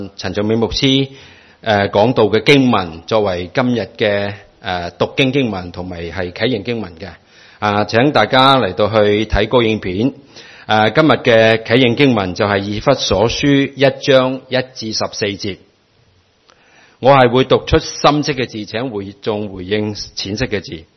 陳仲美牧師講道嘅經文，作為今日嘅讀經經文同埋係啟應經文嘅。請大家嚟到去睇嗰影片。今日嘅啟應經文就係以弗所書1章1至14節。我係會讀出深色嘅字，請會眾回應淺色嘅字。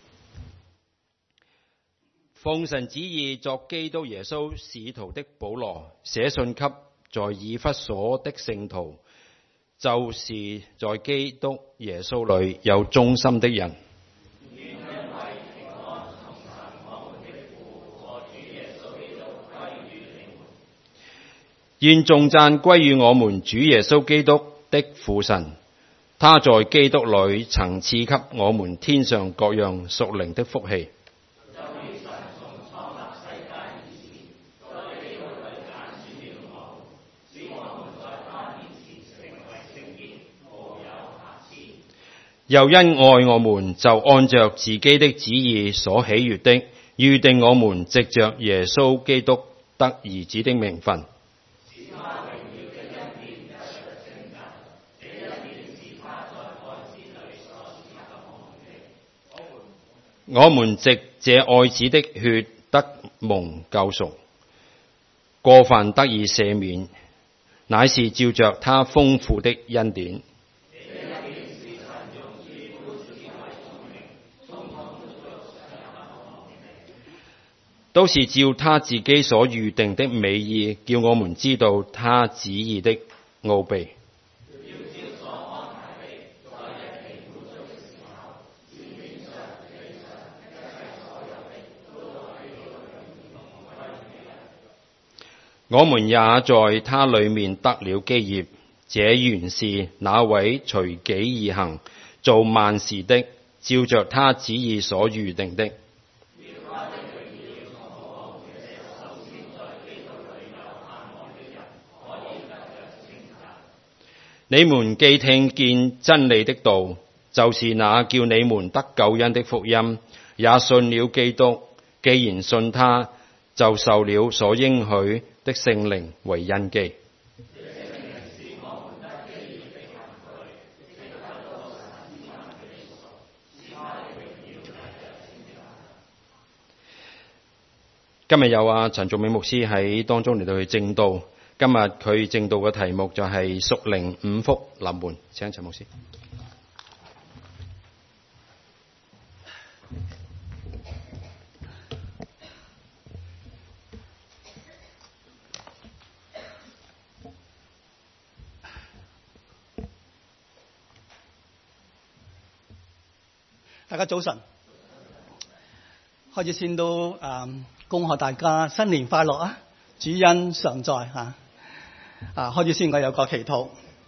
奉神旨意作基督耶穌使徒的保羅，寫信給在以弗所的聖徒，就是在基督耶穌裏有忠心的人。願頌讚歸於我們主耶穌基督的父神，他在基督裏曾賜給我們天上各樣屬靈的福氣。又因愛我們，就按着自己的旨意所喜悅的，預定我們藉着耶穌基督得兒子的名分。我們藉這愛子的血得蒙救贖，過犯得以赦免，乃是照着他豐富的恩典。都是照他自己所預定的美意，叫我們知道他旨意的奧秘。我們也在他裏面得了基業，這原是那位隨己而行，做萬事的，照着他旨意所預定的。你們既聽見真理的道，就是那叫你們得救恩的福音，也信了基督。既然信他，就受了所應許的聖靈為印記。今日有陳仲美牧師喺當中嚟到去證道。今日佢證道嘅題目就係屬靈五福臨門，請陳牧師。 大家早晨，開始先都恭賀大家新年快樂啊！主恩常在開始先我有個祈禱。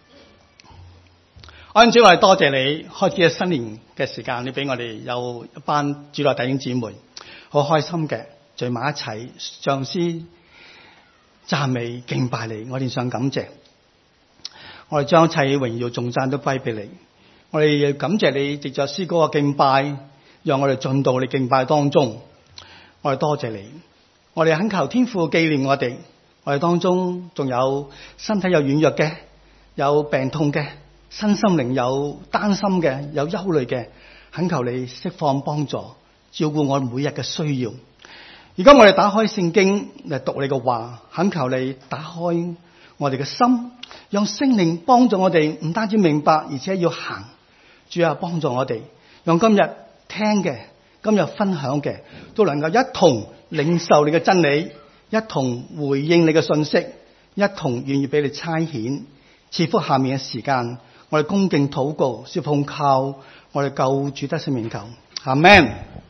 安主，我哋多謝你開始嘅新年嘅時間，你俾我哋有一班主內弟兄姊妹好開心嘅聚埋一齊，唱詩讚美敬拜你，我哋想感謝，我哋將一切榮耀頌讚都歸俾你。我哋要感謝你藉着詩歌嘅敬拜，讓我哋進到你敬拜當中。我哋多謝你，我哋懇求天父紀念我哋。我哋當中仲有身體有軟弱嘅，有病痛嘅，身心靈有擔心嘅，有憂慮嘅，懇求你釋放幫助，照顧我每日嘅需要。而家我哋打開聖經嚟讀你嘅話，懇求你打開我哋嘅心，讓聖靈幫助我哋，唔單止明白，而且要行。主啊，幫助我哋，讓今日聽嘅、今日分享嘅，都能夠一同領受你嘅真理，一同回應你嘅信息，一同願意俾你差遣。賜福下面嘅時間，我哋恭敬禱告，是奉靠我哋救主得勝名求，阿們。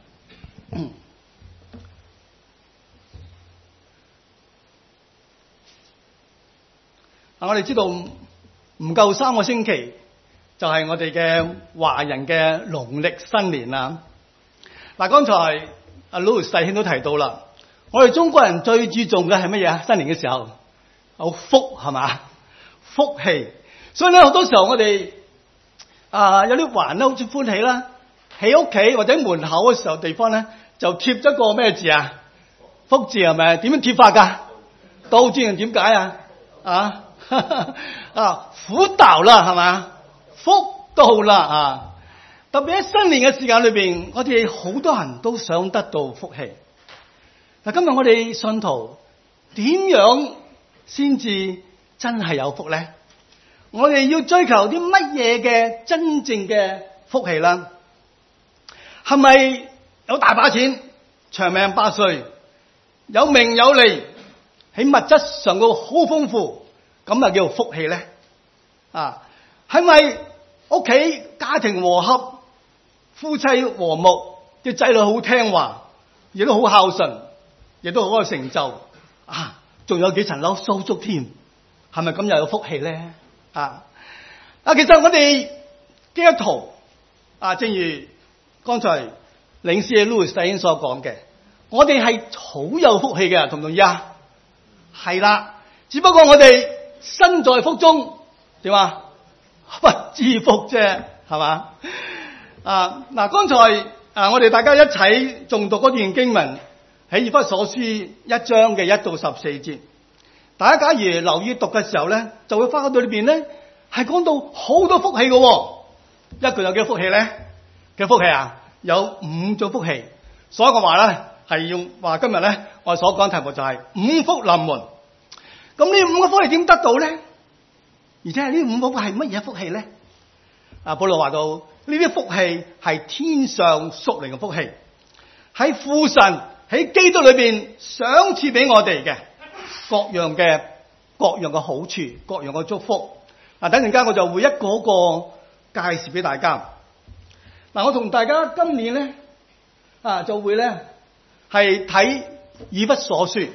我哋知道唔夠3個星期，就係我哋嘅華人嘅農曆新年啦。嗱，剛才阿 Louis 弟兄都提到啦，我哋中國人最注重嘅係乜嘢啊？新年嘅時候有福，係嘛？福氣。所以咧，好多時候我哋有啲環咧好似歡喜啦，喺屋企或者門口嘅時候地方咧就貼咗個咩字啊？福字係咪？點樣貼法噶？倒轉點解啊？ 苦到啦，係嘛？福到啦啊！特別喺新年嘅時間裏邊，我哋好多人都想得到福氣。嗱，今日我哋信徒點樣先至真係有福咧？我哋要追求啲乜嘢嘅真正嘅福氣啦？係咪有大把錢、長命百歲、有名有利，喺物質上個好豐富，咁就叫做福氣咧？係咪屋企家庭和洽、夫妻和睦，啲仔女好聽話，亦都好孝順，亦都好有成就仲有幾層樓收足添，係咪咁又有福氣咧？其實我哋基督徒正如剛才領事 Louis 弟兄所講嘅，我哋係好有福氣嘅，同唔同意啊？係啦，只不過我哋身在福中，點啊？不知福啫，係嘛？剛才我哋大家一齊誦讀嗰段經文喺以弗所書1章嘅1到14節。大家假如留意讀嘅時候咧，就會翻到裏邊咧，係講到好多福氣嘅。一共有幾多福氣咧？幾多福氣啊？有5種福氣。所以我話咧係要話今日咧我所講嘅題目就係5福臨門。咁呢5個福氣點得到咧？而且係呢5個福係乜嘢福氣咧？保羅話到呢啲福氣係天上屬靈嘅福氣，喺父神喺基督裏邊賞賜俾我哋嘅各樣嘅好處，各樣嘅祝福。等陣間我就會一個一個介紹俾大家。我同大家今年咧就會咧係睇以弗所書。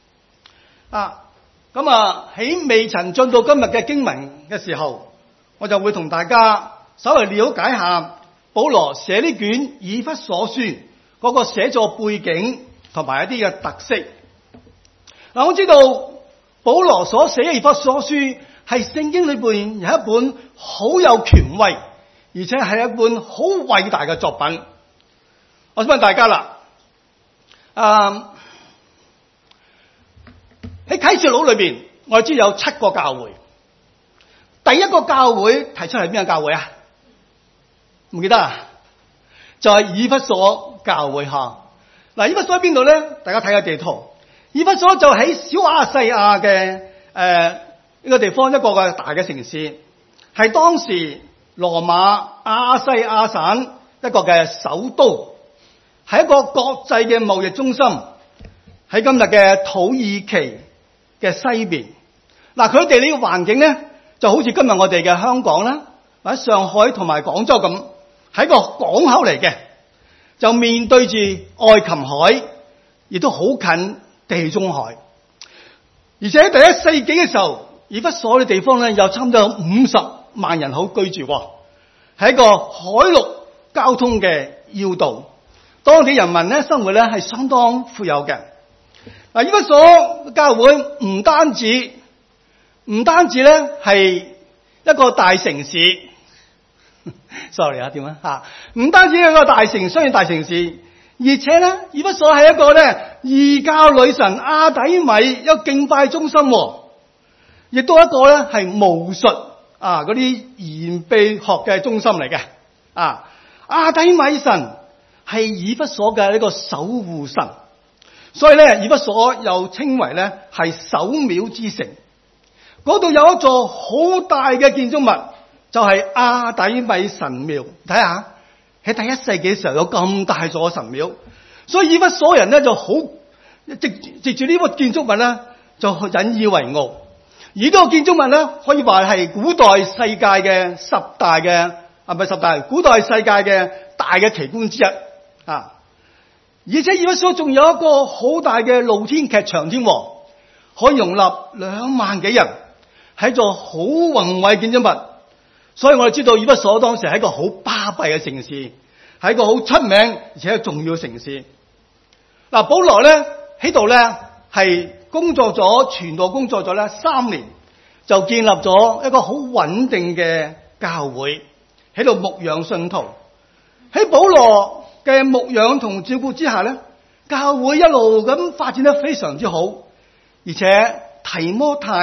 喺未曾進到今日嘅經文嘅時候，我就會同大家稍微了解下保羅寫呢卷以弗所書嗰個寫作背景同埋一啲嘅特色。我知道保羅所寫嘅以弗所書係聖經裏邊有一本好有權威，而且係一本好偉大嘅作品。我想問大家啦，喺啟示錄裏邊，我知有7個教會。第一個教會提出係邊個教會啊？唔記得啊？就係以弗所教會吓。以弗所喺邊度咧？大家睇下地圖。以弗所就喺小亞細亞嘅呢個地方，一個嘅大嘅城市，係當時羅馬亞細亞省一個嘅首都，係一個國際嘅貿易中心，喺今日嘅土耳其嘅西邊。佢地理嘅環境咧，就好似今日我哋嘅香港啦，或者上海同埋廣州咁，係一個港口嚟嘅，就面對住愛琴海，亦都好近地中海。而且喺第1世紀嘅時候，以弗所嘅地方咧，有差唔多有50萬人口居住，係一個海陸交通嘅要道。當地人民咧生活咧係相當富有嘅。以弗所教會唔單止咧係一個大城市，sorry 點啊？唔單止係一個大城，雖然大城市，而且咧以弗所係一個咧異教女神阿底米一個敬拜中心，亦都一個咧係巫術嗰啲研秘學嘅中心嚟嘅。阿底米神係以弗所嘅一個守護神。所以咧，以弗所又稱為咧係守廟之城。嗰度有一座好大嘅建築物，就係阿底米神廟。睇下喺第1世紀嘅時候有咁大座神廟，所以以弗所人咧就好藉住呢個建築物咧就引以為傲。而呢個建築物咧可以話係古代世界嘅古代世界嘅大嘅奇觀之一。而且以弗所仲有一個好大嘅露天劇場添，可以容納2萬幾人，係一座好宏偉建築物。所以我哋知道以弗所當時係一個好巴閉嘅城市，係一個好出名而且重要嘅城市。保羅咧喺度咧係傳道工作咗咧3年，就建立咗一個好穩定嘅教會，喺度牧養信徒。喺保羅嘅牧養同照顧之下咧，教會一路咁發展得非常之好。而且提摩太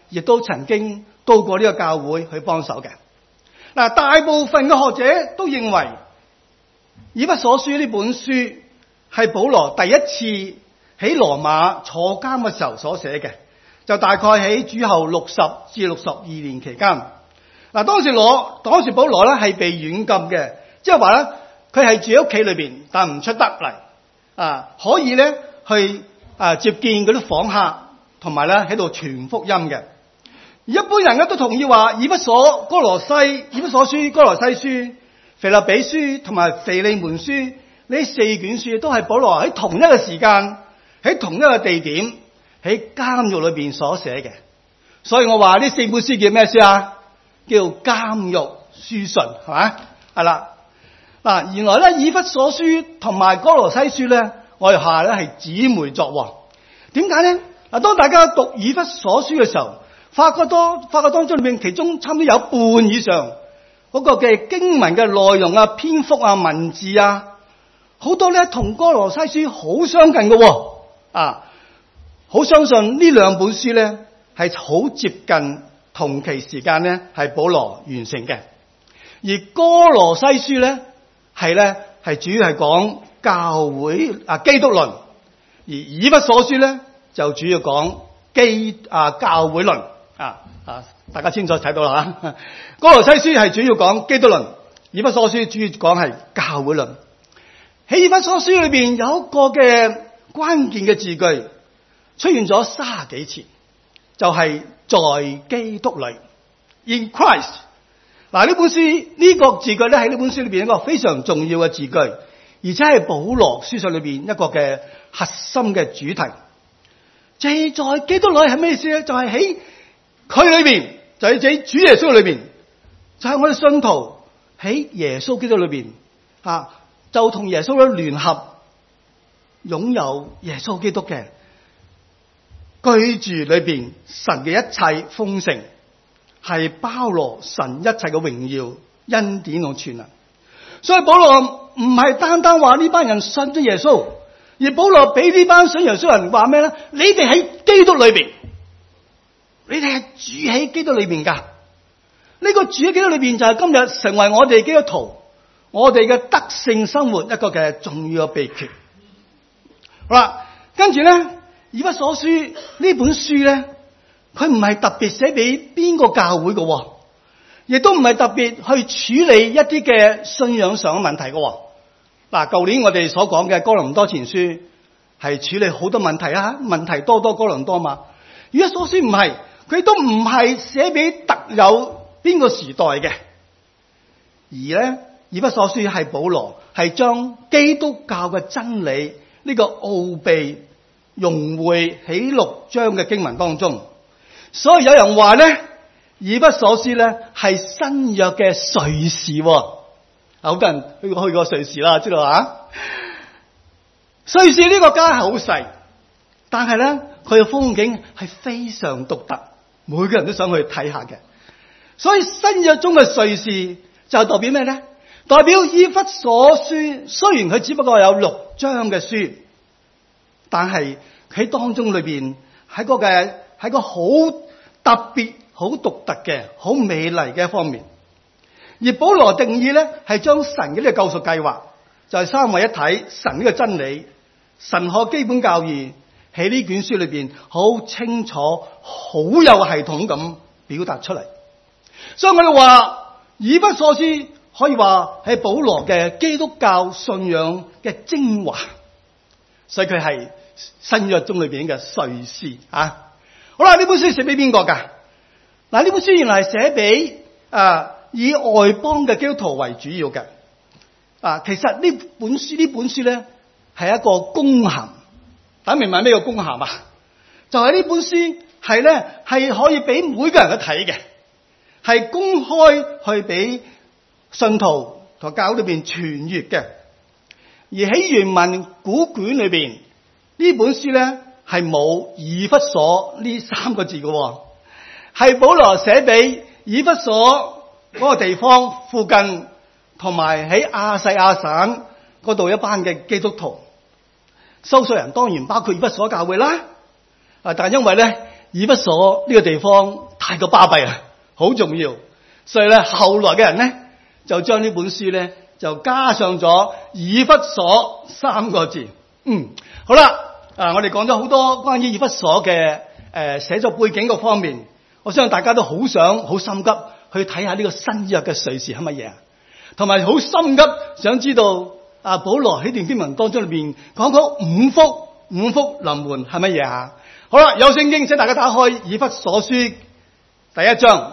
亦都曾經到過呢個教會去幫手嘅。嗱，大部分嘅學者都認為以弗所書呢本書係保羅第一次喺羅馬坐監嘅時候所寫嘅，就大概喺主後60至62年期間。嗱，當時保羅咧係被軟禁嘅，即係話咧佢係住喺屋企裏邊，但唔出得嚟可以咧去接見嗰啲訪客，同埋咧喺度傳福音嘅。而一般人咧都同意話，以弗所書、歌羅西書、腓立比書同埋腓利門書呢4卷書都係保羅喺同一個時間、喺同一個地點、喺監獄裏邊所寫嘅。所以我話呢4本書叫咩書啊？叫監獄書信，係嘛？係啦。嗱，原來咧以弗所書同埋歌羅西書咧，我哋下咧係姊妹作。點解咧？嗱，當大家讀以弗所書嘅時候，發覺當中裏面其中差唔多有一半以上嗰個嘅經文嘅內容啊、篇幅啊、文字啊，好多咧同歌羅西書好相近嘅。好相信呢兩本書咧係好接近同期時間咧係保羅完成嘅。而歌羅西書咧係主要係講教會基督論，而以弗所書咧就主要講教會論。大家清楚睇到啦吓。歌羅西書係主要講基督論，以弗所書主要講係教會論。喺以弗所書裏邊有一個嘅關鍵嘅字句出現咗30幾次，就係在基督裏 ，in Christ。嗱，呢本書呢個字句咧喺呢本書裏邊一個非常重要嘅字句，而且係保羅書信裏邊一個嘅核心嘅主題。就係在基督裏係咩意思咧？就係喺佢裏邊，就係喺主耶穌裏邊，就係我哋信徒喺耶穌基督裏邊就同耶穌咧聯合，擁有耶穌基督嘅居住裏邊神嘅一切豐盛，係包羅神一切嘅榮耀、恩典同全能。所以保羅唔係單單話呢班人信咗耶穌，而保羅俾呢班信耶穌人話咩咧？你哋喺基督裏邊，你哋係住喺基督裏邊噶。呢個住喺基督裏邊就係今日成為我哋基督徒，我哋嘅得勝生活一個嘅重要嘅秘訣。好啦，跟住咧，以弗所書呢本書咧，佢唔係特別寫俾邊個教會嘅，亦都唔係特別去處理一啲嘅信仰上嘅問題嘅。嗱，舊年我哋所講嘅哥林多前書係處理好多問題啊，問題多哥林多嘛。以弗所書唔係，佢都唔係寫俾特有邊個時代嘅，而咧以弗所書係保羅係將基督教嘅真理呢個奧秘融匯喺6章嘅經文當中。所以有人話咧，以弗所書咧係新約嘅瑞士。好多人去過瑞士啦，知道啊？瑞士呢個家係好細，但係咧佢嘅風景係非常獨特，每個人都想去睇下嘅。所以新約中嘅瑞士就代表咩咧？代表以弗所書，雖然佢只不過有6章嘅書，但係喺當中裏邊喺個好特別、好獨特嘅、好美麗嘅一方面。而保羅定義咧係將神嘅呢個救贖計劃，就係三位一體神呢個真理、神學基本教義喺呢卷書裏邊好清楚、好有系統咁表達出嚟。所以我哋話以弗所書可以話係保羅嘅基督教信仰嘅精華，所以佢係新約中裏邊嘅瑞士啊。好啦，呢本書寫俾邊個噶？嗱，呢本書原來係寫俾以外邦嘅基督徒為主要嘅。其實呢本書咧係一個公函，大家明白咩叫公函啊？就係呢本書係咧係可以俾每個人去睇嘅，係公開去俾信徒同教會裏邊傳閱嘅。而喺原文古卷裏邊呢本書咧係冇以弗所呢3個字嘅，係保羅寫俾以弗所嗰個地方附近，同埋喺亞細亞省嗰度一班嘅基督徒。收信人當然包括以弗所教會啦。但係因為咧以弗所呢個地方太過巴閉啊，好重要，所以咧後來嘅人咧就將呢本書咧就加上咗以弗所3個字。好啦，我哋講咗好多關於以弗所嘅寫作背景個方面，我相信大家都好想好心急去睇下呢個新約嘅敘事係乜嘢，同埋好心急想知道保羅喺段經文當中裏邊講嗰五福臨門係乜嘢啊？好啦，有聖經，請大家打開以弗所書第1章。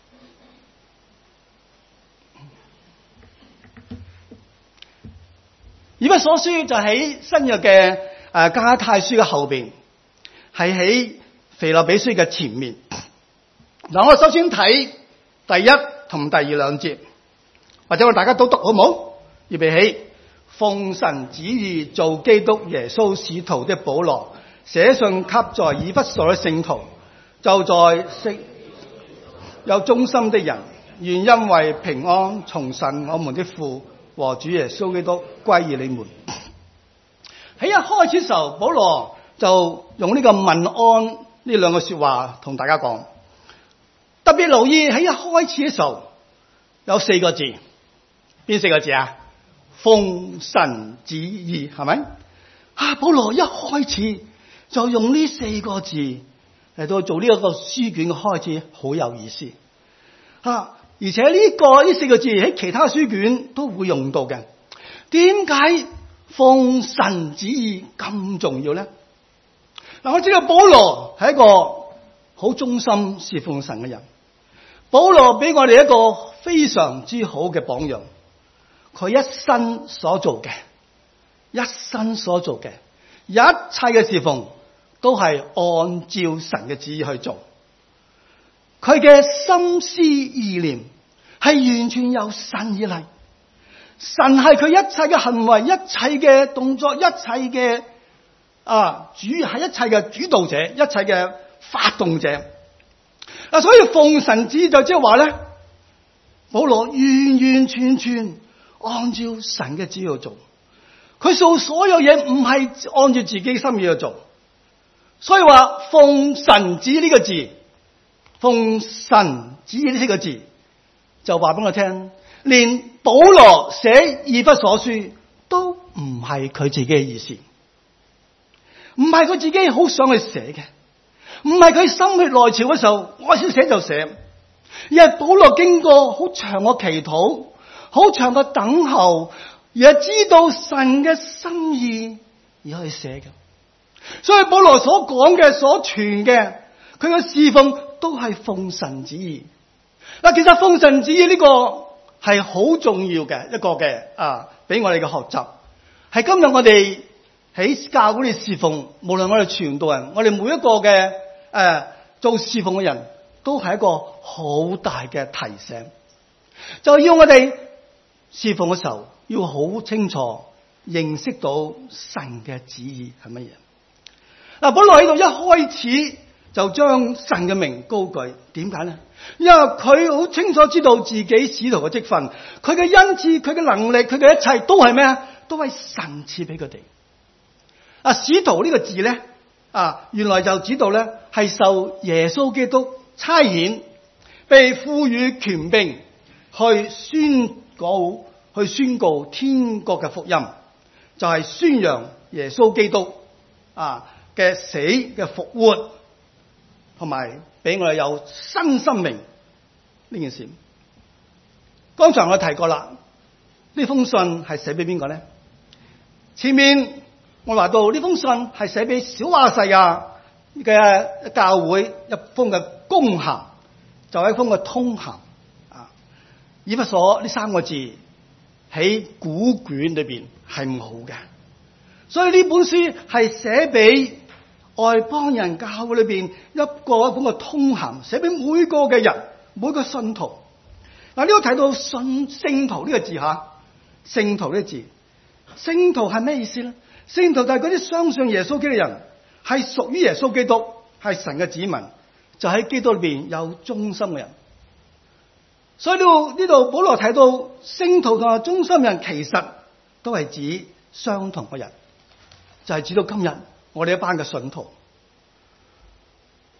以弗所書就喺新約嘅加拉太書嘅後邊，係喺腓立比書嘅前面。嗱，我首先睇第1同第2兩節，或者我哋大家都讀好唔好？預備起。奉神旨意做基督耶穌使徒的保羅，寫信給在以弗所的聖徒，就在有忠心的人，願因為平安從神我們的父和主耶穌基督歸於你們。喺一開始時候，保羅就用呢個問安呢兩個說話同大家講，特別留意喺一開始嘅時候有4個字，邊4個字啊？奉神旨意，係咪？保羅一開始就用呢4個字嚟到做呢一個書卷嘅開始，好有意思。而且呢4個字喺其他書卷都會用到嘅。點解奉神旨意咁重要咧？我知道保羅係一個好忠心侍奉神嘅人，保羅俾我哋一個非常之好嘅榜樣。佢一生所做嘅，一切嘅侍奉都係按照神嘅旨意去做。佢嘅心思意念係完全由神而嚟，神係佢一切嘅行為、一切嘅動作、一切嘅係一切嘅主導者、一切嘅發動者。所以奉神旨意就即係話咧，保羅完完全全按照神嘅旨意去做，佢做所有嘢唔係按照自己心意去做，所以話奉神旨意呢個字，奉神旨意呢4個字，就話俾我聽，連保羅寫以弗所書都唔係佢自己嘅意思，唔係佢自己好想去寫嘅，唔係佢心血來潮嘅時候我想寫就寫，而係保羅經過好長嘅祈禱，好長嘅等候，而係知道神嘅心意而去寫嘅。所以保羅所講嘅、所傳嘅，佢嘅侍奉都係奉神旨意。其實奉神旨意呢個係好重要嘅一個嘅俾我哋嘅學習。係今日我哋喺教會嘅侍奉，無論我哋傳道人，我哋每一個嘅做侍奉嘅人都係一個好大嘅提醒，就要我哋侍奉嘅時候要好清楚認識到神嘅旨意係乜嘢。保羅喺度一開始就將神嘅名高舉，點解呢？因為佢好清楚知道自己使徒嘅職分，佢嘅恩賜、佢嘅能力、佢嘅一切都係咩啊？都係神賜俾佢哋。使徒呢個字咧，原來就指到咧係受耶穌基督差遣，被賦予權柄去宣告天國嘅福音，就係宣揚耶穌基督嘅死嘅復活，同埋俾我哋有新生命呢件事。剛才我提過啦，呢封信係寫俾邊個咧？前面我話到呢封信係寫俾小亞細亞嘅教會一封嘅公函，就係一封嘅通函。以弗所呢3個字喺古卷裏邊係唔好嘅，所以呢本書係寫俾外邦人教會裏邊一本嘅通函，寫俾每個嘅人，每個信徒。呢度睇到聖徒呢個字吓，聖徒呢個字，聖徒係咩意思咧？聖徒就係嗰啲相信耶穌基督嘅人，係屬於耶穌基督，係神嘅子民，就喺基督裏邊有忠心嘅人。所以呢度保羅睇到聖徒同埋忠心人其實都係指相同嘅人，就係指到今日我哋一班嘅信徒。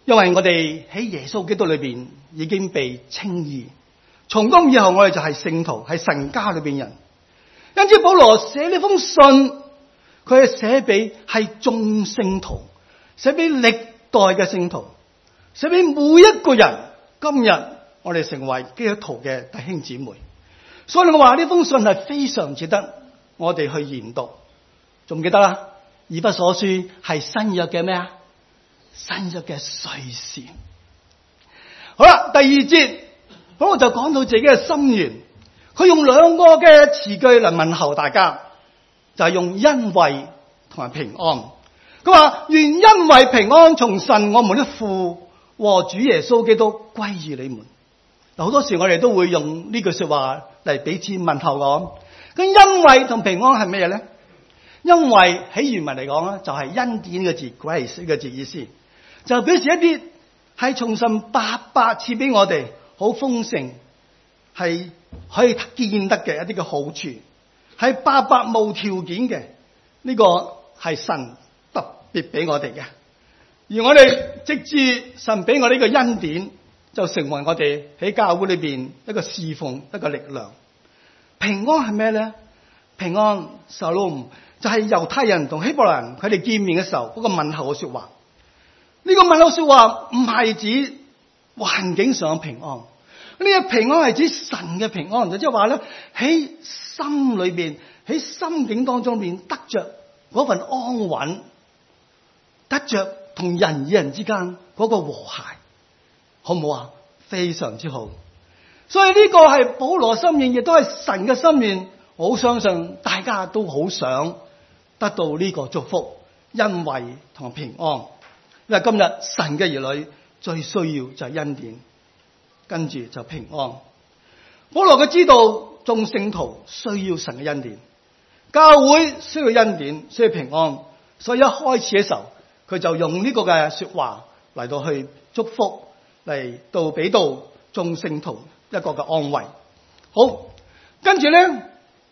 因為我哋喺耶穌基督裏邊已經被稱義，從今以後我哋就係聖徒，係神家裏邊人。因此保羅寫呢封信，佢係寫俾係眾聖徒，寫俾歷代嘅聖徒，寫俾每一個人。今日我哋成為基督徒嘅弟兄姊妹，所以我話呢封信係非常值得我哋去研讀。仲記得啦，以弗所書係新約嘅咩啊？新約嘅瑞士。好啦，第二節，保羅就講到自己嘅心願，佢用兩個嘅詞句嚟問候大家，就係用恩惠同埋平安。佢話願恩惠平安從神我們的父和主耶穌基督歸於你們。好多時我哋都會用呢句說話嚟彼此問候講。咁恩惠同平安係咩嘢咧？恩惠喺原文嚟講咧，就係恩典嘅字 ，grace 嘅字意思，就表示一啲係從神白白賜俾我哋好豐盛，係可以見得嘅一啲嘅好處，係白白無條件嘅。呢個係神特別俾我哋嘅，而我哋直至神俾我呢個恩典，就成為我哋喺教會裏邊一個侍奉一個力量。平安係咩咧？平安 Shalom 就係猶太人同希伯來人佢哋見面嘅時候嗰個問候嘅說話。呢個問候說話唔係指環境上嘅平安，呢個平安係指神嘅平安，就即係話咧喺心裏邊喺心境當中面得着嗰份安穩，得着同人與人之間嗰個和諧，好唔好啊？非常之好。所以呢個係保羅心願，亦都係神嘅心願。我好相信大家都好想得到呢個祝福、恩惠同平安。因為今日神嘅兒女最需要就係恩典，跟住就平安。保羅佢知道眾聖徒需要神嘅恩典，教會需要恩典，需要平安，所以一開始嘅時候佢就用呢個嘅說話嚟到去祝福，嚟到俾到眾聖徒一個嘅安慰。好，跟住咧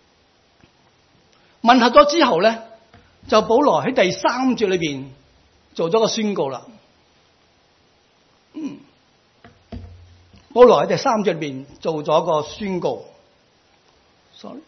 問候咗之後咧，就保羅喺第3節裏邊做咗個宣告啦。保羅喺第3節裏邊做咗個宣告。sorry，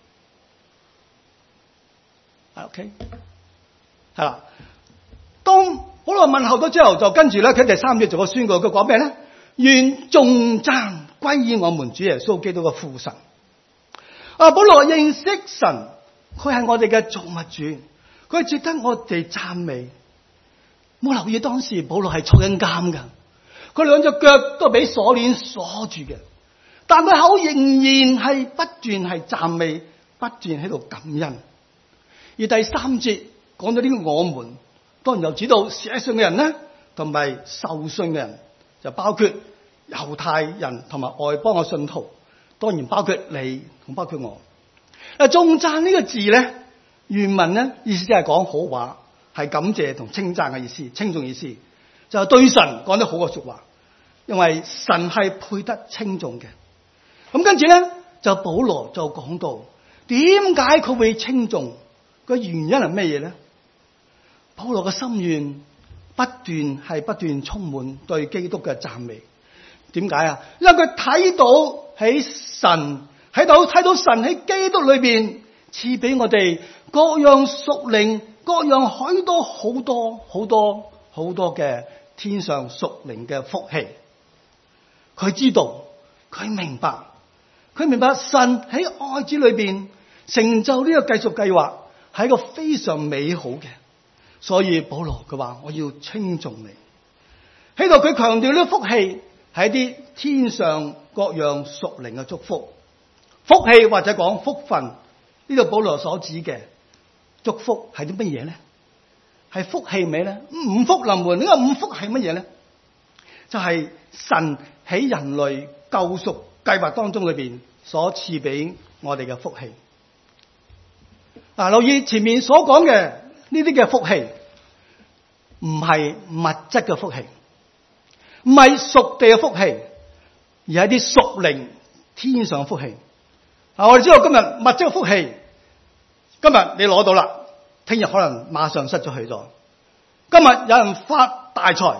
OK， 係啦。當保羅問候咗之後，就跟住咧喺第3節做個宣告。佢講咩咧？願頌讚歸於我們主耶穌基督嘅父神。保羅認識神，佢係我哋嘅造物主，佢值得我哋讚美。冇留意當時保羅係坐緊監噶，佢兩隻腳都俾鎖鏈鎖住嘅，但佢口仍然係不斷係讚美，不斷喺度感恩。而第3節講到呢個我們，當然又指到寫信嘅人咧，同埋受信嘅人，就包括猶太人同埋外邦嘅信徒，當然包括你同包括我。頌讚呢個字咧，原文咧意思即係講好話，係感謝同稱讚嘅意思，稱頌意思，就係對神講得好嘅說話，因為神係配得稱頌嘅。咁跟住咧，就保羅就講到點解佢會稱頌，個原因係咩嘢咧？保羅嘅心願不斷充滿對基督嘅讚美。點解啊？因為佢睇到喺神睇到神喺基督裏邊賜俾我哋各樣屬靈、各樣許多好多嘅天上屬靈嘅福氣。佢知道，佢明白神喺愛子裏邊成就呢個繼續計劃係一個非常美好嘅。所以保羅佢話我要稱頌你。喺度佢強調呢個福氣係一啲天上各樣屬靈嘅祝福。福氣或者講福分，呢度保羅所指嘅祝福係啲乜嘢咧？係福氣咩咧？五福臨門。呢個五福係乜嘢咧？就係神喺人類救贖計劃當中裏邊所賜俾我哋嘅福氣。留意前面所講嘅呢啲嘅福氣，唔係物質嘅福氣，唔係屬地嘅福氣，而係啲屬靈天上嘅福氣。我哋知道今日物質嘅福氣，今日你攞到啦，聽日可能馬上失咗去咗。今日有人發大財，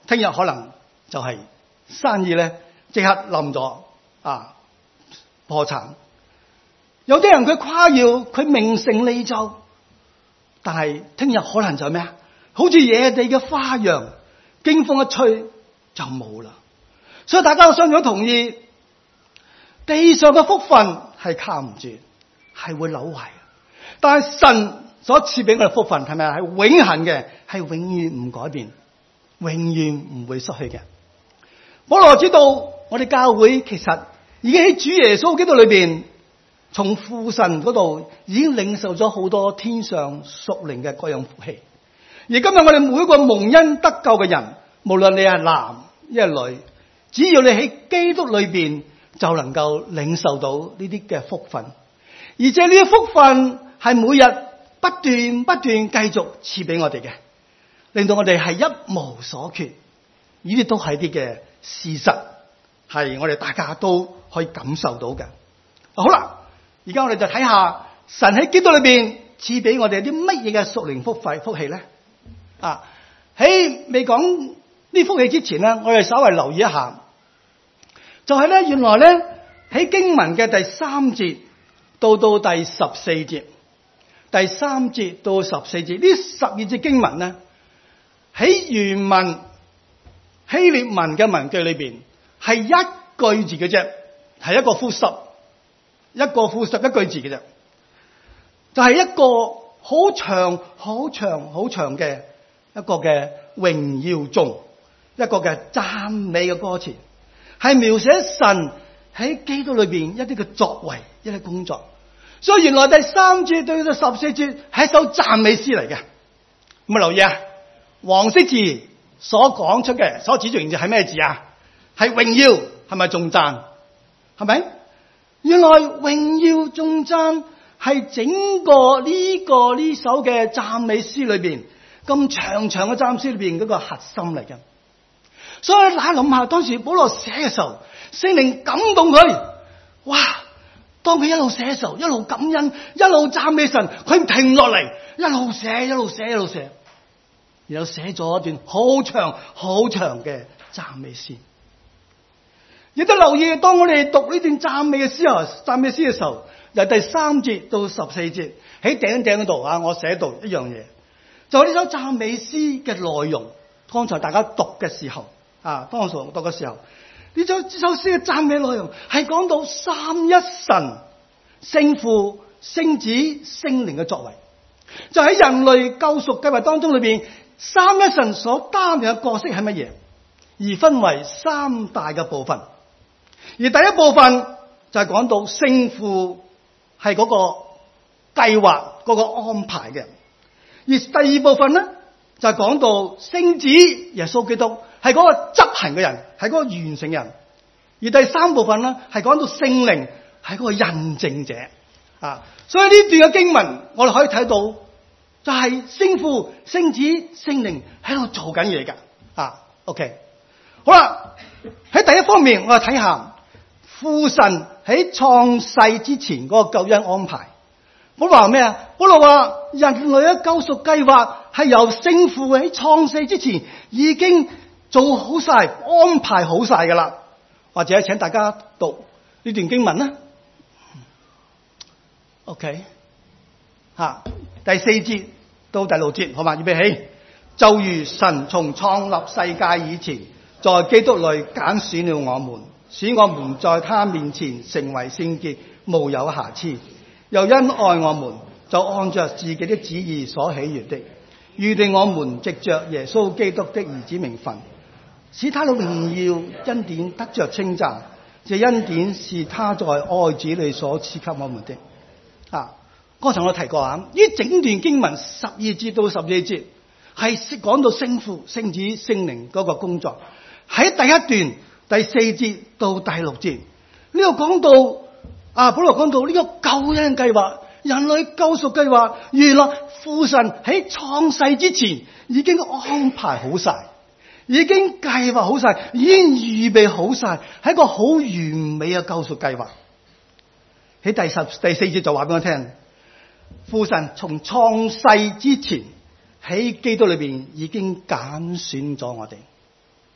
聽日可能就係生意咧即刻冧咗破產。有啲人佢誇耀佢名成利就，但係聽日可能就係咩啊？好似野地嘅花樣，經風一吹就冇啦。所以大家我相信都同意，地上嘅福分係靠唔住，係會朽壞。但係神所賜俾我哋福分係咪啊？係永恆嘅，係永遠唔改變，永遠唔會失去嘅。保羅知道我哋教會其實已經喺主耶穌基督裏邊，從父神嗰度已經領受咗好多天上屬靈嘅各樣福氣。而今日我哋每一個蒙恩得救嘅人，無論你係男亦係女，只要你喺基督裏邊，就能夠領受到呢啲嘅福分。而且呢啲福分係每日不斷繼續賜俾我哋嘅，令到我哋係一無所缺。呢啲都係啲嘅事實，係我哋大家都可以感受到嘅。好啦，而家我哋就睇下神喺基督裏邊賜俾我哋啲乜嘢嘅屬靈福氣咧？喺未講呢福氣之前咧，我哋稍微留意一下，就係咧原來咧喺經文嘅第3節到第14節，第3節到14節呢12節經文咧，喺原文希臘文嘅文句裏邊係一句字嘅啫，係一個 full stop，一句字嘅啫，就係一個好長嘅一個嘅榮耀頌，一個嘅讚美嘅歌詞，係描寫神喺基督裏邊一啲嘅作為，一啲工作。所以原來第3節到14節係一首讚美詩嚟嘅。有冇留意啊？黃色字所講出嘅，所指住形字係咩字啊？係榮耀，係咪頌讚？係咪？原來榮耀頌讚係整個呢首嘅讚美詩裏邊咁長嘅讚美詩裏邊嗰個核心嚟嘅。所以大家諗下，當時保羅寫嘅時候，聖靈感動佢，哇！當佢一路寫嘅時候，一路感恩，一路讚美神，佢唔停落嚟，一路寫，然後寫咗一段好長嘅讚美詩。亦都留意，當我哋讀呢段讚美詩嘅時候，由第3節到14節喺頂嗰度我寫到一樣嘢，就呢首讚美詩嘅內容。剛才大家讀嘅時候呢首詩嘅讚美內容係講到三一神聖父、聖子、聖靈嘅作為，就喺人類救贖計劃當中裏邊，三一神所擔任嘅角色係乜嘢？而分為3大嘅部分。而第一部分就係講到聖父係嗰個計劃、嗰個安排嘅，而第二部分咧就係講到聖子耶穌基督係嗰個執行嘅人，係嗰個完成人。而第三部分咧係講到聖靈係嗰個印證者。所以呢段嘅經文我哋可以睇到，就係聖父、聖子、聖靈喺度做緊嘢噶。OK， 好啦，喺第一方面我哋睇下父神喺創世之前嗰個救恩安排。保羅話咩啊？保羅話人類嘅救贖計劃係由聖父喺創世之前已經做好晒、安排好晒噶啦。或者請大家讀呢段經文啦。OK， 第4節到第6節，好嘛？預備起。就如神從創立世界以前，在基督裏揀選了我們，使我們在他面前成為聖潔，無有瑕疵。又因愛我們，就按着自己的旨意所喜悅的，預定我們藉着耶穌基督的兒子名分，使他的榮耀恩典得着稱讚。這恩典是他在愛子裏所賜給我們的。剛才我提過呢整段經文12節到14節係講到聖父、聖子、聖靈嗰個工作。喺第一段第4節到第6節呢度講到保羅講到呢個救恩計劃、人類救贖計劃，原來父神喺創世之前已經安排好晒，已經計劃好晒，已經預備好晒，係一個好完美嘅救贖計劃。喺第4節就話俾我聽，父神從創世之前喺基督裏邊已經揀選咗我哋，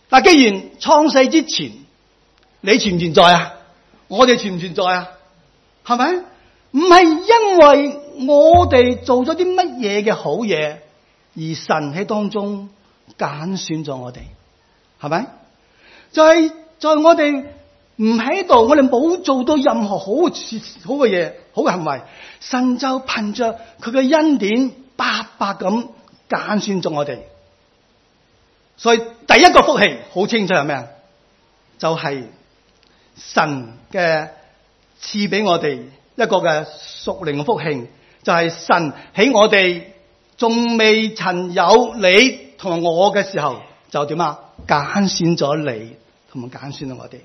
嗱，既然創世之前你存唔存在啊？我哋存唔存在啊？係咪？唔係因為我哋做咗啲乜嘢嘅好嘢，而神喺當中揀選咗我哋，係咪？就係在我哋唔喺度，我哋冇做到任何好嘅嘢、好嘅行為，神就憑着佢嘅恩典白白咁揀選咗我哋。所以第一個福氣好清楚係咩啊？就係神嘅賜俾我哋一個嘅屬靈嘅福氣，就係神喺我哋仲未曾有你同埋我嘅時候，就點啊？揀選咗你同埋揀選咗我哋。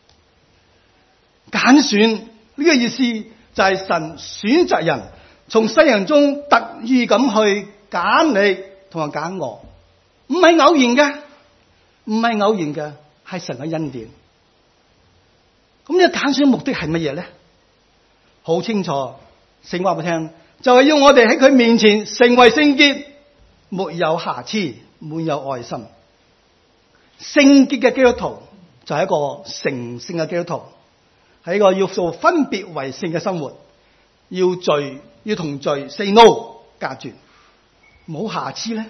揀選呢個意思就係神選擇人，從世人中特意咁去揀你同埋揀我，唔係偶然嘅，唔係偶然嘅，係神嘅恩典。咁呢個揀選嘅目的係乜嘢咧？好清楚，聖經話俾我聽，就係要我哋喺佢面前成為聖潔，沒有瑕疵，滿有愛心。聖潔嘅基督徒就係一個成聖嘅基督徒，係一個要做分別為聖嘅生活，要同罪 say no 隔絕，冇瑕疵咧，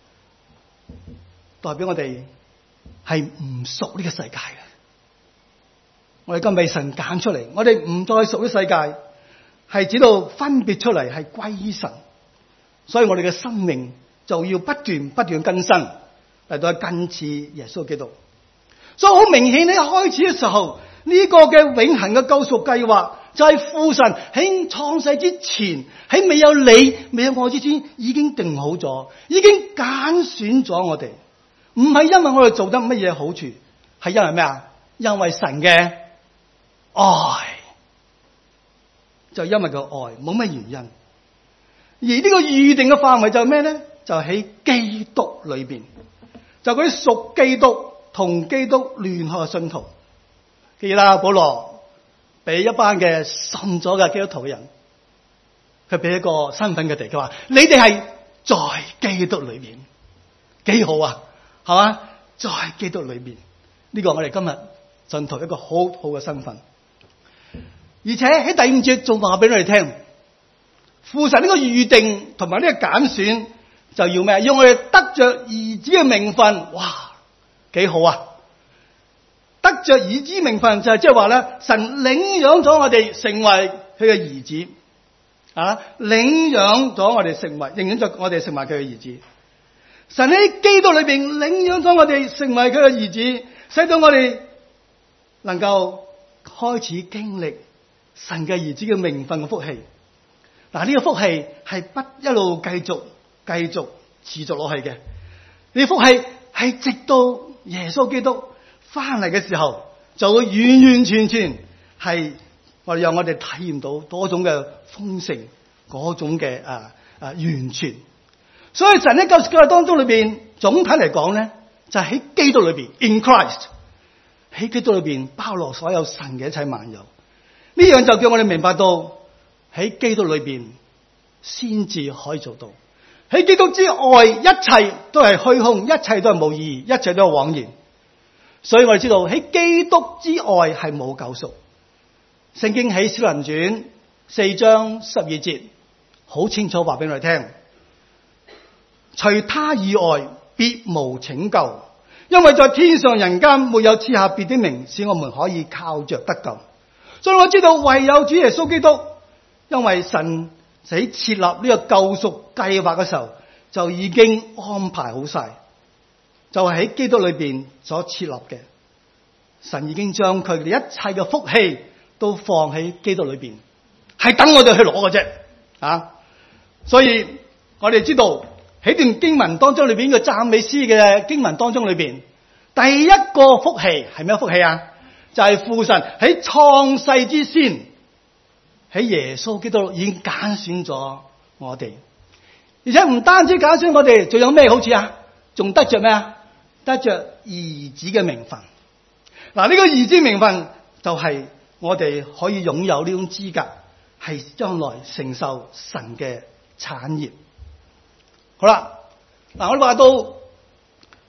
代表我哋係唔屬呢個世界嘅。我哋今日被神揀出嚟，我哋唔再屬於世界，係指到分別出嚟係歸於神，所以我哋嘅生命就要不斷更新，嚟到近似耶穌基督。所以好明顯喺開始嘅時候，呢個嘅永恆嘅救贖計劃就係父神喺創世之前，喺未有你未有我之前已經定好咗，已經揀選咗我哋，唔係因為我哋做得乜嘢好處，係因為咩啊？因為神嘅愛，就因為個愛，冇乜原因。而呢個預定嘅範圍就係咩咧？就喺基督裏邊，就嗰啲屬基督同基督聯合嘅信徒。記啦，保羅俾一班嘅信咗嘅基督徒嘅人，佢俾一個身份嘅地，佢話：你哋係在基督裏邊，幾好啊，係嘛？在基督裏邊，呢個我哋今日信徒一個好好嘅身份。而且喺第5節仲話俾你哋聽，父神呢個預定同埋呢個揀選就要咩？要我哋得着兒子嘅名分，哇，幾好啊！得着兒子名分就係即係話咧，神領養咗我哋成為佢嘅兒子啊，領養咗我哋成為，認咗我哋成為佢嘅兒子。神喺基督裏邊領養咗我哋成為佢嘅兒子，使到我哋能夠開始經歷神嘅兒子嘅名分嘅福氣。嗱，呢個福氣係一路繼續持續落去嘅。呢個福氣係直到耶穌基督翻嚟嘅時候，就會完全係讓我哋體驗到嗰種嘅豐盛，嗰種嘅完全。所以神喺救贖計劃當中裏邊，總體嚟講咧，就係喺基督裏邊 ，in Christ， 喺基督裏邊包羅所有神嘅一切萬有。呢樣就叫我哋明白到喺基督裏邊先至可以做到。喺基督之外，一切都係虛空，一切都係冇意義，一切都係枉然。所以我哋知道喺基督之外係冇救贖。聖經喺使徒行傳4章12節好清楚話俾我哋聽，除他以外別無拯救，因為在天上人間沒有賜下別的名，使我們可以靠着得救。所以我知道唯有主耶穌基督，因為神喺設立呢個救贖計劃嘅時候就已經安排好晒，就係喺基督裏邊所設立嘅。神已經將佢哋一切嘅福氣都放喺基督裏邊，係等我哋去攞嘅啫啊！所以我哋知道喺段經文當中裏邊嘅讚美詩嘅經文當中裏邊，第一個福氣係咩福氣啊？就係父神喺創世之先，喺耶穌基督已經揀選咗我哋，而且唔單止揀選我哋，仲有咩好處啊？仲得着咩啊？得着兒子嘅名分。嗱，呢個兒子名分就係我哋可以擁有呢種資格，係將來承受神嘅產業。好啦，嗱，我哋話到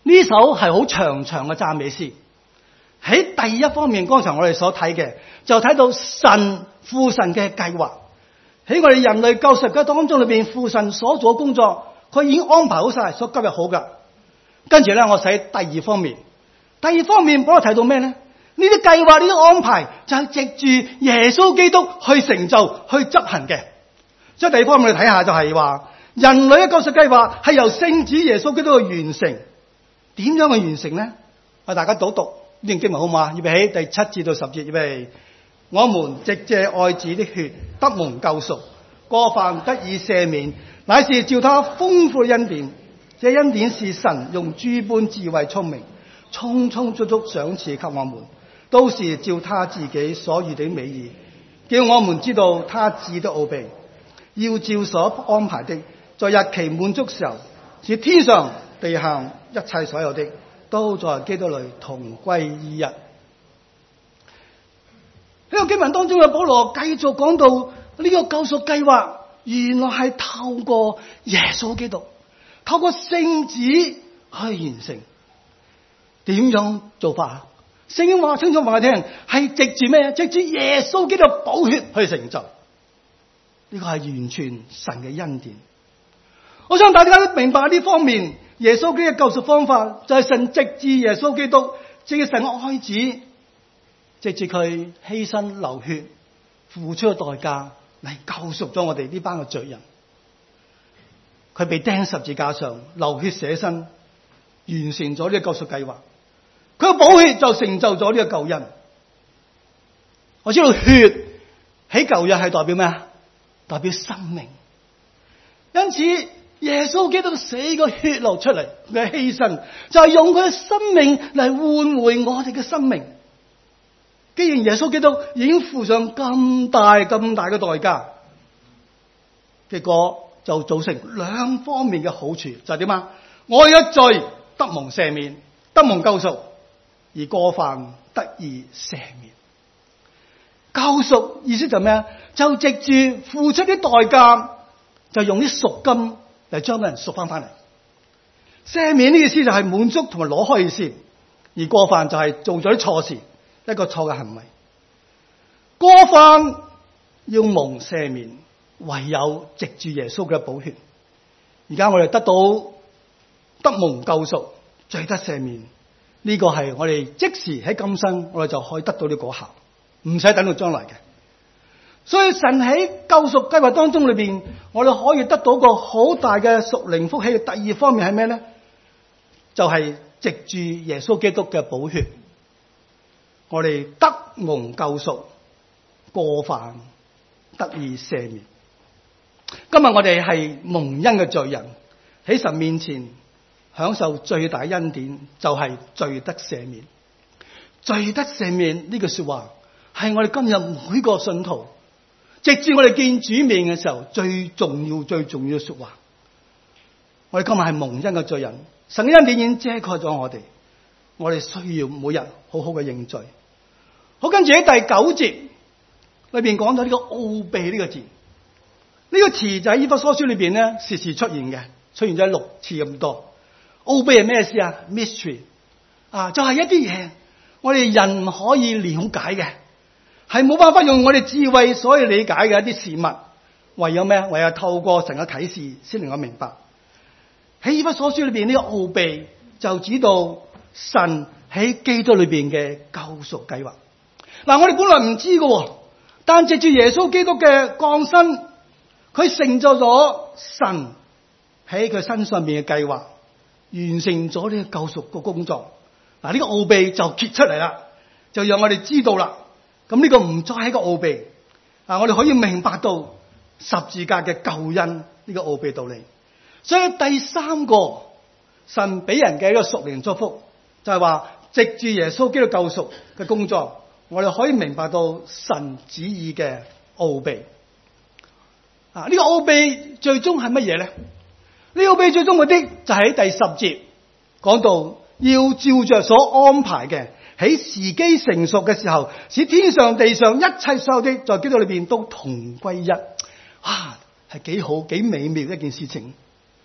呢首係好長嘅讚美詩。喺第一方面，剛才我哋所睇嘅就睇到神父神嘅計劃，喺我哋人類救贖嘅當中裏邊，父神所做嘅工作，佢已經安排好晒，所今日好噶。跟住咧，我睇第二方面。第二方面，我哋睇到咩咧？呢啲計劃、呢啲安排，就係藉住耶穌基督去成就、去執行嘅。所以第二方面，我哋睇下就係話，人類嘅救贖計劃係由聖子耶穌基督去完成。點樣去完成咧？我大家讀呢段經文好嘛？預備起第7至到10節，預備。我們藉借愛子的血得蒙救贖，過犯得以赦免，乃是照他豐富的恩典。這恩典是神用諸般智慧聰明，充充足足賞賜給我們，都是照他自己所預定美意，叫我們知道他旨的奧秘，要照所安排的，在日期滿足時候，使天上地下一切所有的都在基督裏同歸於一。呢個經文當中嘅保羅繼續講到呢個救贖計劃，原來係透過耶穌基督，透過聖子去完成。點樣做法啊？聖經話清楚話我聽，係藉住咩？藉住耶穌基督寶血去成就。呢個係完全神嘅恩典。我想大家都明白呢方面，耶穌基督嘅救贖方法就係神藉住耶穌基督，藉住神嘅愛子，藉住佢犧牲流血，付出嘅代價嚟救贖咗我哋呢班嘅罪人。佢被釘十字架上，流血捨身，完成咗呢個救贖計劃。佢嘅寶血就成就咗呢個救恩。我知道血喺舊約係代表咩啊？代表生命。因此耶穌基督死個血流出嚟嘅犧牲，就係用佢嘅生命嚟換回我哋嘅生命。既然耶穌基督已經付上咁大嘅代價，結果就造成兩方面嘅好處，就係點啊？我嘅罪得蒙赦免，得蒙救贖，而過犯得以赦免。救贖意思就係咩啊？就藉住付出啲代價，就用啲贖金嚟將人贖翻嚟。赦免呢個意思就係滿足同埋攞開意思，而過犯就係做咗啲錯事，一個錯嘅行為。過犯要蒙赦免，唯有藉住耶穌嘅寶血。而家我哋得蒙救贖，罪得赦免，呢個係我哋即時喺今生，我哋就可以得到呢個果效，唔使等到將來嘅。所以神喺救贖計劃當中裏邊，我哋可以得到個好大嘅屬靈福氣。第二方面係咩咧？就係藉住耶穌基督嘅寶血，我哋得蒙救贖，過犯得以赦免。今日我哋係蒙恩嘅罪人，喺神面前享受最大恩典，就係罪得赦免。罪得赦免呢句說話係我哋今日每個信徒直至我哋見主面嘅時候最重要嘅說話。我哋今日係蒙恩嘅罪人，神嘅恩典已經遮蓋咗我哋，我哋需要每日好好嘅認罪。好，跟住喺第9節裏邊講到呢個奧秘呢個字，呢個詞就喺以弗所書裏邊咧時時出現嘅，出現咗6次咁多。奧秘係咩意思啊？ mystery 啊，就係一啲嘢我哋人唔可以了解嘅，係冇辦法用我哋智慧所以理解嘅一啲事物，唯有咩？唯有透過神嘅啟示先能夠明白。喺以弗所書裏邊呢個奧秘就指到神喺基督裏邊嘅救贖計劃。嗱，我哋本來唔知嘅，但藉住耶穌基督嘅降生，佢成就咗神喺佢身上邊嘅計劃，完成咗呢個救贖嘅工作。嗱，呢個奧秘就揭出嚟啦，就讓我哋知道啦。咁呢個唔再係一個奧秘，我哋可以明白到十字架嘅救恩呢個奧秘道理。所以第三個神俾人嘅一個屬靈祝福，就係話藉住耶穌基督救贖嘅工作，我哋可以明白到神旨意嘅奧秘。呢個奧秘最終係乜嘢咧？呢個奧秘最終目的就喺第10節講到，要照着所安排嘅，喺時機成熟嘅時候，使天上地上一切所有的在基督裏邊都同歸一。哇，係幾好幾美妙的一件事情。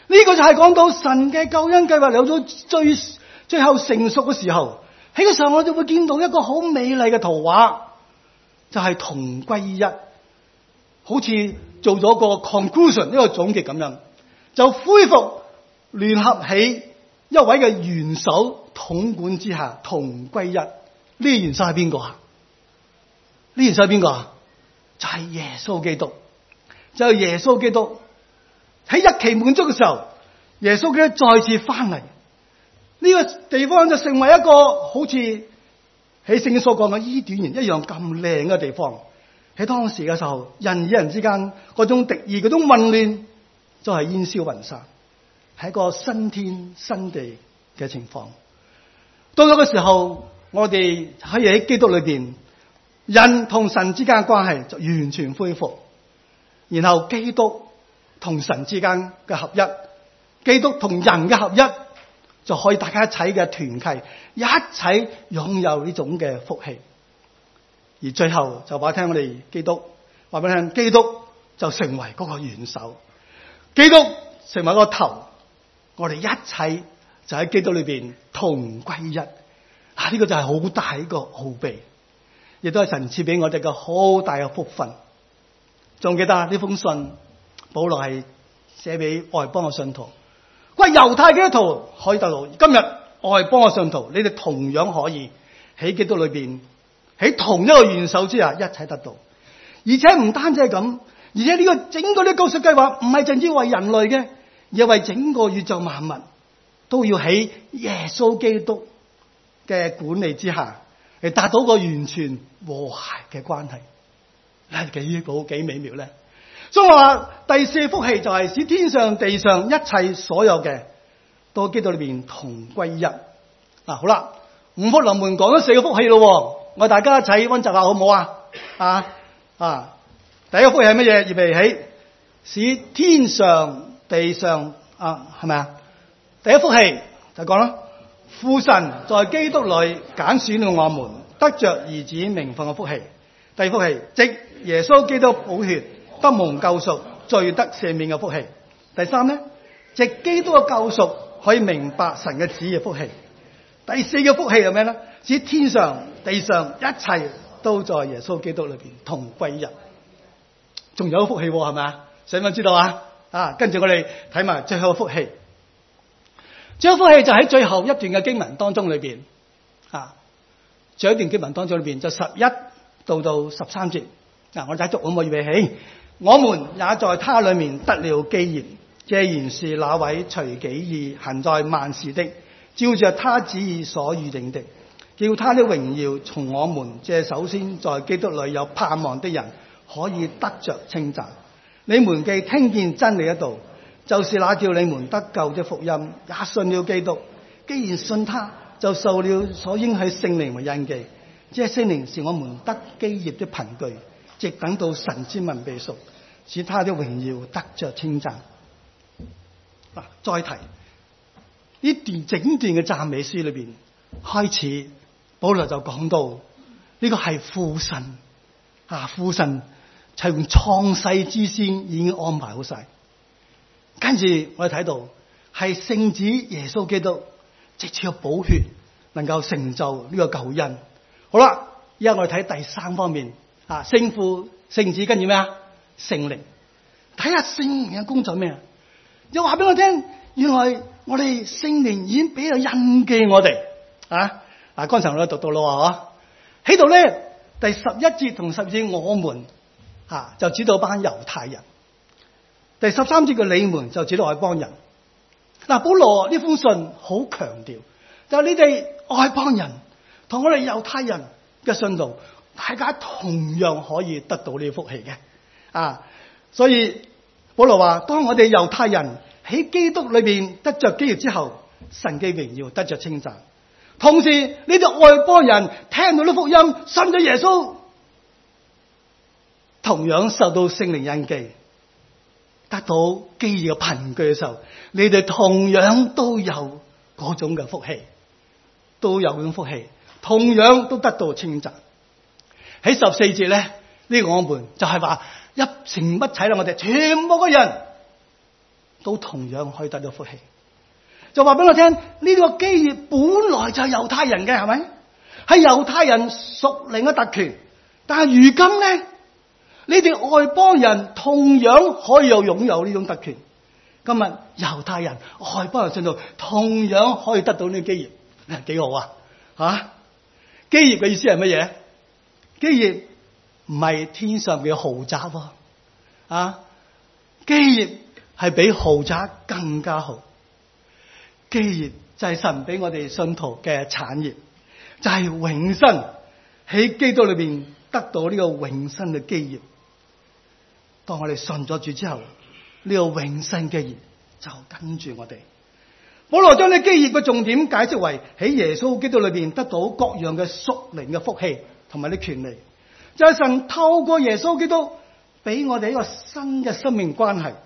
呢個就係講到神嘅救恩計劃有咗最後成熟嘅時候，喺個時候我哋會見到一個好美麗嘅圖畫，就係同歸一，好似做咗個 conclusion 呢個總結咁樣，就恢復聯合起一位嘅元首統管之下同歸一。呢個元首係邊個啊？呢元首係邊個啊？就係耶穌基督。就係耶穌基督喺日期滿足嘅時候，耶穌基督再次翻嚟，呢個地方就成為一個好似喺聖經所講嘅伊甸園一樣咁靚嘅地方。喺當時嘅時候，人與人之間嗰種敵意、嗰種混亂，就係煙消雲散，係一個新天新地嘅情況。到咗嘅時候，我哋可以喺基督裏邊，人同神之間嘅關係就完全恢復。然後基督同神之間嘅合一，基督同人嘅合一，就可以大家一齊嘅團契，一齊擁有呢種嘅福氣。而最後就話聽我哋基督，話俾你聽，基督就成為嗰個元首，基督成為個頭，我哋一齊就喺基督裏邊同歸一。呢個就係好大一個奧秘，亦都係神賜俾我哋嘅好大嘅福分。仲記得呢封信，保羅係寫俾外邦嘅信徒，喂，猶太基督徒可以得到，今日外邦嘅信徒，你哋同樣可以喺基督裏邊，喺同一個元首之下一齊得到。而且唔單止係咁，而且呢個整個啲救贖計劃唔係淨止為人類嘅，而係為整個宇宙萬物都要喺耶穌基督嘅管理之下，嚟達到個完全和諧嘅關係。幾好幾美妙咧！所以我話第四福氣就係使天上地上一切所有嘅都喺基督裏邊同歸一。好啦，五福臨門講咗四個福氣咯，我哋大家一齊溫習下好唔好啊？第一個福氣係乜嘢？預備起，使天上地上係咪啊？第一福氣就講啦，父神在基督裏揀選了我們，得着兒子名分嘅福氣。第二福氣，藉耶穌基督寶血得蒙救贖，罪得赦免嘅福氣。第三呢，藉基督嘅救贖可以明白神嘅旨意嘅福氣。第四個福氣係咩呢？使天上地上一切都在耶穌基督裏邊同歸一。仲有福氣係咪啊？想唔想知道啊？跟住我哋睇埋最後嘅福氣。最後福氣就喺最後一段嘅經文當中裏邊最後一段經文當中裏邊就11到13節。我哋一讀好唔好？預備起，我們也在他裏面得了基業，這原是那位隨己意行在萬事的，照着他旨意所預定的，叫他的榮耀從我們這首先在基督裏有盼望的人可以得着稱讚。你們既聽見真理的道，就是那叫你們得救的福音，也信了基督。既然信他，就受了所應許聖靈為印記。這聖靈是我們得基業的憑據，直等到神之民被贖，使他的榮耀得着稱讚。再提呢段整段嘅讚美詩裏邊，開始保羅就講到呢個係父神父神係用創世之先已經安排好晒。跟住我哋睇到係聖子耶穌基督藉住個寶血能夠成就呢個救恩。好啦，而家我哋睇第三方面聖父聖子跟住咩聖靈。睇下聖靈嘅工作咩？又話俾我聽，原來我哋聖靈已經俾咗印記我哋剛才我哋讀到咯喺度咧，第11節同12節我們就指到班猶太人，第13節嘅你們就指到外邦人。保羅呢封信好強調，就係你哋外邦人同我哋猶太人嘅信徒，大家同樣可以得到呢個福氣嘅所以保羅話，當我哋猶太人喺基督裏邊得着基業之後，神嘅榮耀得着稱讚。同時呢啲外邦人聽到啲福音，信咗耶穌，同樣受到聖靈印記，得到基業嘅憑據嘅時候，你哋同樣都有嗰種嘅福氣，都有嗰種福氣，同樣都得到稱讚。喺14節咧，呢個我們就係話一成不齊啦，我哋全部嘅人都同樣可以得到福氣。就話俾我聽，呢個基業本來就係猶太人嘅，係咪？係猶太人屬靈嘅特權，但係如今咧，你哋外邦人同樣可以擁有呢種特權。今日猶太人、外邦人信徒同樣可以得到呢個基業，幾好啊！基業嘅意思係乜嘢？基業唔係天上嘅豪宅喎，基業係比豪宅更加好。基業就係神俾我哋信徒嘅產業，就係永生，喺基督裏邊得到呢個永生嘅基業。當我哋信咗主之後，呢個永生基業就跟住我哋。保羅將呢基業嘅重點解釋為喺耶穌基督裏邊得到各樣嘅屬靈嘅福氣同埋啲權利，就係神透過耶穌基督俾我哋一個新嘅生命關係。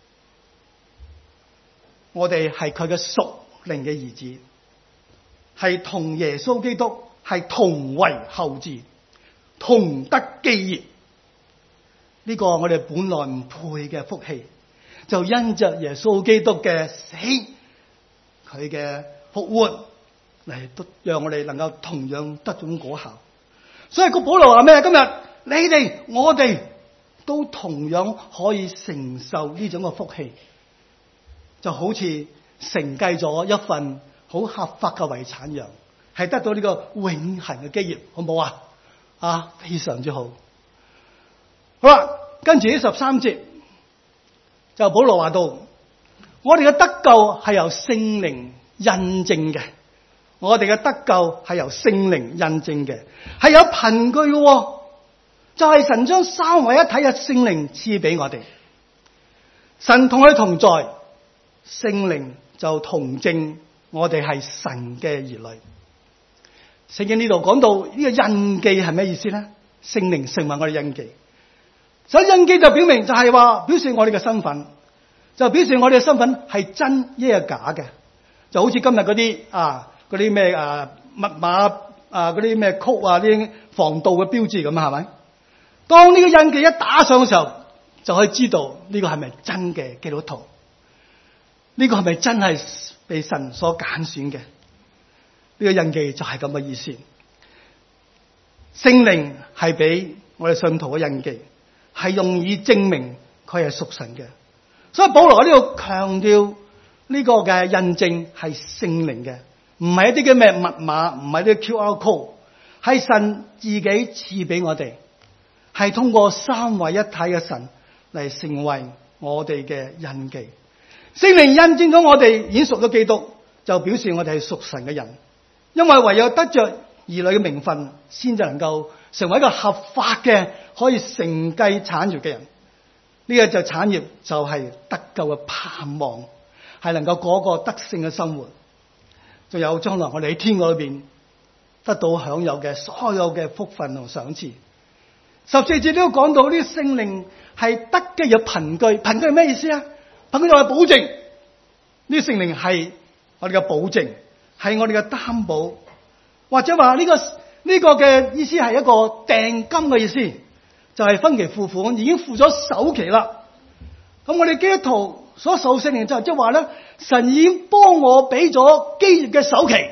我哋係佢嘅屬靈嘅兒子，係同耶穌基督係同為後嗣，同得基業。呢個我哋本來唔配嘅福氣，就因着耶穌基督嘅死，佢嘅復活嚟，讓我哋能夠同樣得種果效。所以個保羅話咩？今日你哋我哋都同樣可以承受呢種嘅福氣，就好似承繼咗一份好合法嘅遺產一樣，係得到呢個永恆嘅基業，好唔好啊？非常之好。好啦，跟住呢13節就保羅話到，我哋嘅得救係由聖靈印證嘅，我哋嘅得救係由聖靈印證嘅，係有憑據嘅，就係神將三位一體嘅聖靈賜俾我哋，神同佢同在，聖靈就同證我哋係神嘅兒女。聖經呢度講到呢個印記係咩意思咧？聖靈成為我哋印記，所以印記就表明就係話表示我哋嘅身份，就表示我哋嘅身份係真抑係假嘅。就好似今日嗰啲咩密碼嗰啲咩曲啲防盜嘅標誌咁，係咪？當呢個印記一打上嘅時候，就可以知道呢個係咪真嘅基督徒，呢個係咪真係被神所揀選嘅？呢個印記就係咁嘅意思。聖靈係俾我哋信徒嘅印記，係用以證明佢係屬神嘅。所以保羅喺呢度強調呢個嘅印證係聖靈嘅，唔係一啲嘅咩密碼，唔係啲 QR code， 係神自己賜俾我哋，係通過三位一體嘅神嚟成為我哋嘅印記。聖靈印證咗我哋已經屬咗基督，就表示我哋係屬神嘅人。因為唯有得着兒女嘅名分，先至能夠成為一個合法嘅可以承繼產業嘅人。呢個就產業就係得救嘅盼望，係能夠過一個得勝嘅生活。仲有將來我哋喺天國裏邊得到享有嘅所有嘅福分同賞賜。14節都講到呢個聖靈係得嘅有憑據，憑據係咩意思啊？憑據就係保證，呢個聖靈係我哋嘅保證，係我哋嘅擔保，或者話呢個嘅意思係一個訂金嘅意思，就係分期付款，已經付咗首期啦。咁我哋基督徒所受聖靈就即係話咧，神已經幫我俾咗基業嘅首期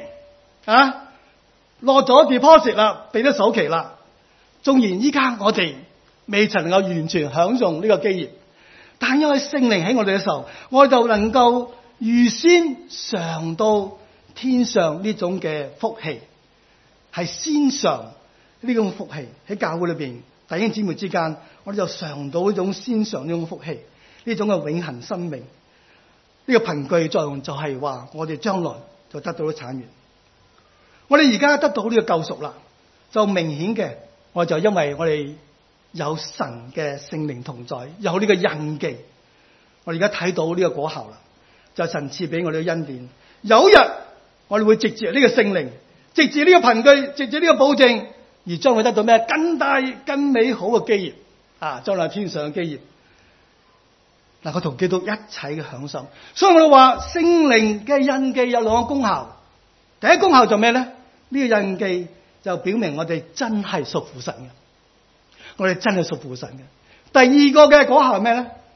落咗 deposit 啦，俾咗首期啦。縱然依家我哋未曾能夠完全享用呢個基業，但因為聖靈喺我哋嘅時候，我哋就能夠預先嘗到天上呢種嘅福氣，係先嘗呢種福氣。喺教會裏邊弟兄姊妹之間，我哋就嘗到呢種先嘗呢種福氣，呢種嘅永恆生命。呢個憑據作用就係話我哋將來就得到咗產業。我哋而家得到呢個救贖啦，就明顯嘅，我就因為我哋有神嘅聖靈同在，有呢個印記，我哋而家睇到呢個果效啦，就神賜俾我哋嘅恩典。有一日我哋會藉住呢個聖靈，藉住呢個憑據，藉住呢個保證，而將會得到咩更大更美好嘅基業將來天上嘅基業，能夠同基督一齊嘅享受。所以我哋話聖靈嘅印記有兩個功效。第一功效就咩咧？呢個印記就表明我哋真係屬父神嘅，我哋真係屬父神嘅。第二個嘅果效係咩咧？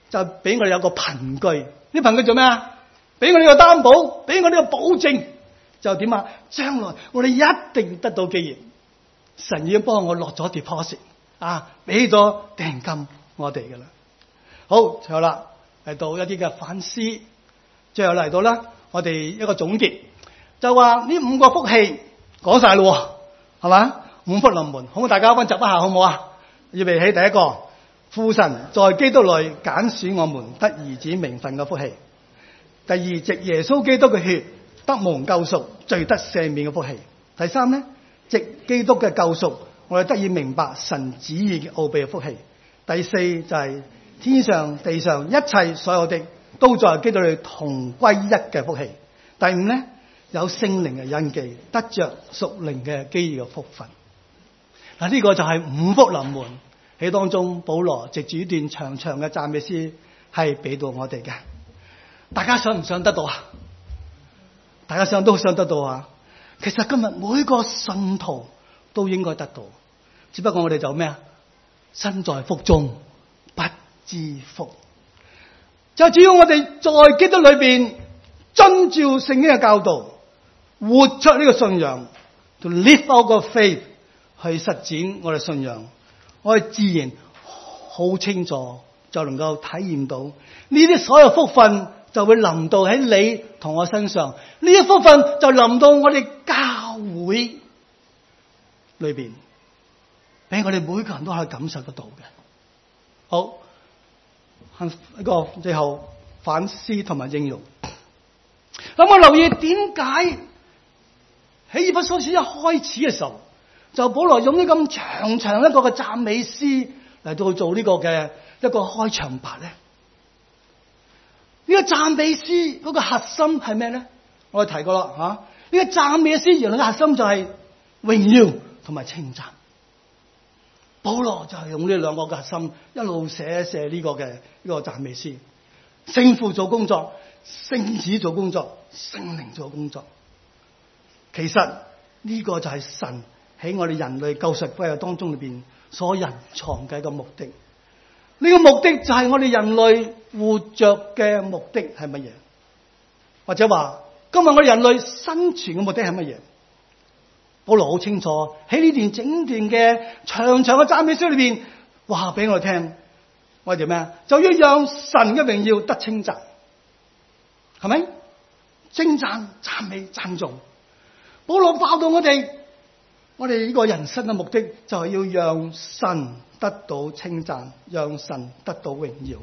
就俾我哋有個憑據。呢憑據做咩啊？俾我哋個擔保，俾我哋個保證，就點啊？將來我哋一定得到基業。神已經幫我落咗 deposit 啊，俾咗訂金我哋噶啦。好，最後啦，嚟到一啲嘅反思，最後嚟到啦，我哋一個總結，就話呢5個福氣講晒咯，係嘛？5福臨門，好唔好？大家溫習一下好唔好啊？預備起第一個，父神在基督裏揀選我們得兒子名分嘅福氣。第二，藉耶穌基督嘅血得蒙救贖，罪得赦免嘅福氣。第三呢，藉基督嘅救贖，我哋得以明白神旨意嘅奧秘嘅福氣。第四就係天上地上一切所有的都在基督裏同歸一嘅福氣。第五呢，有聖靈嘅印記，得着屬靈嘅基業嘅福分。嗱，呢個就係5福臨門喺當中，保羅藉住一段長長嘅讚美詩係俾到我哋嘅。大家想唔想得到啊？大家都想得到啊！其實今日每個信徒都應該得到，只不過我哋就咩啊？身在福中不知福。就只要我哋在基督裏邊遵照聖經嘅教導，活出呢個信仰 ，to live out the faith， 去實踐我哋信仰，我哋自然好清楚就能夠體驗到呢啲所有福分就會臨到喺你同我身上，呢一福分就臨到我哋教會裏邊，俾我哋每個人都可以感受得到嘅。好，一個最後反思同埋應用。咁我留意點解喺以弗所書一開始嘅時候，就保羅用呢咁長長一個嘅讚美詩嚟到做呢個嘅一個開場白咧？呢個讚美詩嗰個核心係咩咧？我哋提過啦，呢個讚美詩原來嘅核心就係榮耀同埋稱讚。保羅就係用呢兩個核心一路寫呢個嘅呢個讚美詩。聖父做工作，聖子做工作，聖靈做工作。其實呢個就係神喺我哋人類救贖計劃當中裏邊所隱藏嘅一個目的。呢個目的就係我哋人類活着嘅目的係乜嘢？或者話今日我哋人類生存嘅目的係乜嘢？保羅好清楚喺呢段整段嘅長長嘅讚美詩裏邊話俾我哋聽，我哋做咩啊？就要讓神嘅榮耀得稱讚，係咪？稱讚、讚美、讚頌。保羅教導我哋呢個人生嘅目的就係要讓神得到稱讚，讓神得到榮耀。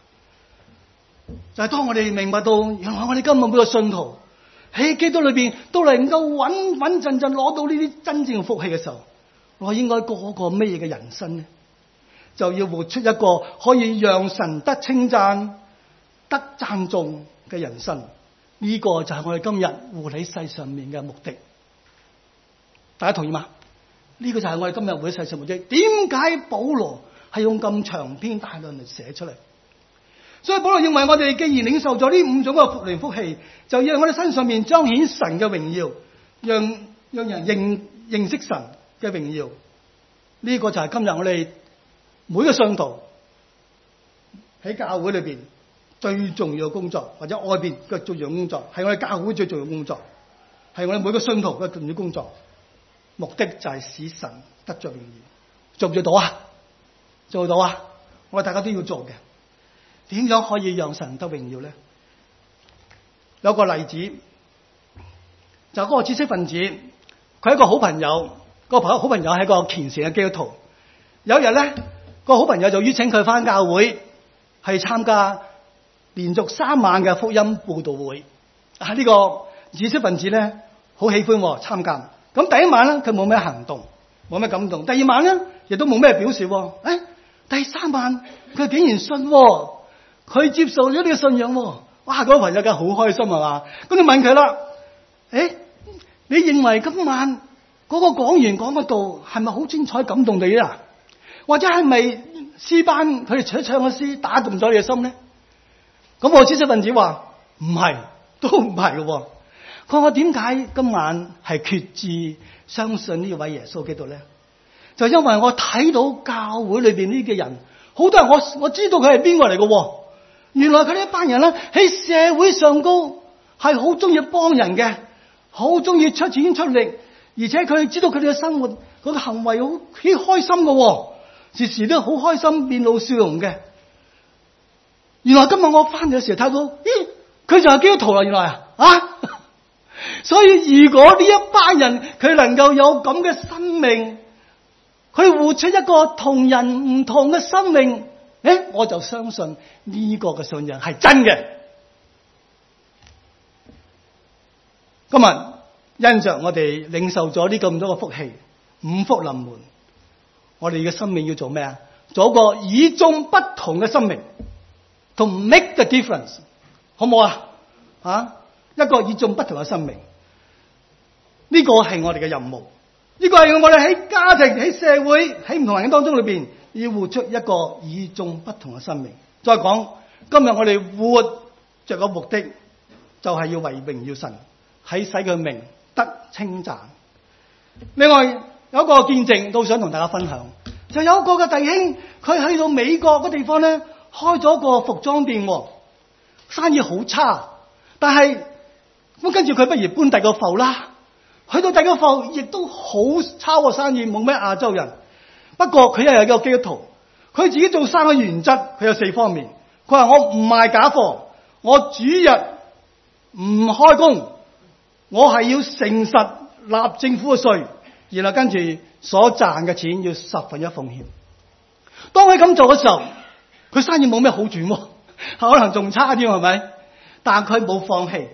就係當我哋明白到原來我哋今日每個信徒喺基督裏邊都能夠穩穩陣陣攞到呢啲真正嘅福氣嘅時候，我應該過個咩嘢嘅人生呢？就要活出一個可以讓神得稱讚、得讚頌嘅人生。呢個就係我哋今日活喺世上面嘅目的。大家同意嗎？呢個就係我哋今日活喺世上目的。點解保羅係用咁長篇大論嚟寫出嚟？所以保羅認為我哋既然領受咗呢5種嘅福靈福氣，就要喺我哋身上面彰顯神嘅榮耀，讓人認識神嘅榮耀。呢個就係今日我哋每個信徒喺教會裏邊最重要嘅工作，或者外邊嘅最重要嘅工作，係我哋教會最重要嘅工作，係我哋每個信徒嘅重要工作。目的就係使神得着榮耀。做唔做到啊？做到啊！我哋大家都要做嘅。點樣可以讓神得榮耀咧？有個例子，就嗰個知識分子，佢係一個好朋友，個好朋友係一個虔誠嘅基督徒。有一日咧，個好朋友就邀請佢翻教會，係參加連續3晚嘅福音佈道會。呢個知識分子咧好喜歡參加。咁第一晚咧，佢冇咩行動，冇咩感動。第二晚咧，亦都冇咩表示。第3晚佢竟然信，佢接受咗呢個信仰。哇！嗰個朋友梗係好開心係嘛？咁你問佢啦，你認為今晚嗰個講員講嘅道係咪好精彩感動你啊？或者係咪詩班佢哋唱嘅詩打動咗你嘅心咧？咁我知識分子話唔係，都唔係嘅。佢話我點解今晚係決志相信呢位耶穌基督咧？就因為我睇到教會裏邊呢啲人，好多人我知道佢係邊個嚟嘅， 原來佢呢一班人咧喺社會上高係好中意幫人嘅，好中意出錢出力，而且佢哋知道佢哋嘅生活嗰個行為好開心嘅，時時都好開心，面露笑容嘅。原來今日我翻嚟嘅時候睇到，咦，佢就係基督徒啦！原來啊，所以如果呢一班人佢能夠有咁嘅生命，佢活出一個同人唔同嘅生命，我就相信呢個嘅信仰係真嘅。今日因着我哋領受咗呢咁多嘅福氣，五福臨門，我哋嘅生命要做咩啊？做一個與眾不同嘅生命。To make the difference， 好唔好啊？一個與眾不同嘅生命，呢個係我哋嘅任務，呢個係我哋喺家庭、喺社會、喺唔同環境當中裏邊，要活出一個與眾不同嘅生命。再講，今日我哋活着嘅目的，就係要為榮耀神，喺使佢名得稱讚。另外有一個見證都想同大家分享，就有一個嘅弟兄，佢去到美國嘅地方咧。開咗個服裝店，生意好差，但係咁跟住佢不如搬第個埠啦。去到第個埠亦都好差喎，生意冇咩亞洲人。不過佢又係一個基督徒，佢自己做生意原則，佢有4方面。佢話我唔賣假貨，我主日唔開工，我係要誠實納政府嘅稅，然後跟住所賺嘅錢要1/10奉獻。當佢咁做嘅時候，佢生意冇咩好轉，可能仲差啲，係咪？但佢冇放棄，